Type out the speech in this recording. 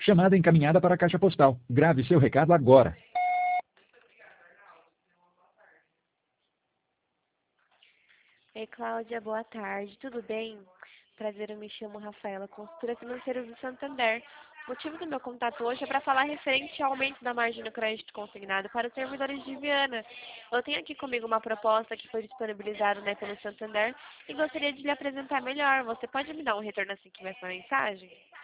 Chamada encaminhada para a caixa postal. Grave seu recado agora. Oi, Cláudia, boa tarde, tudo bem? Prazer, eu me chamo Rafaela, consultora financeira do Santander. O motivo do meu contato hoje é para falar referente ao aumento da margem do crédito consignado para os servidores de Viana. Eu tenho aqui comigo uma proposta que foi disponibilizada, pelo Santander e gostaria de lhe apresentar melhor. Você pode me dar um retorno assim que ver essa mensagem?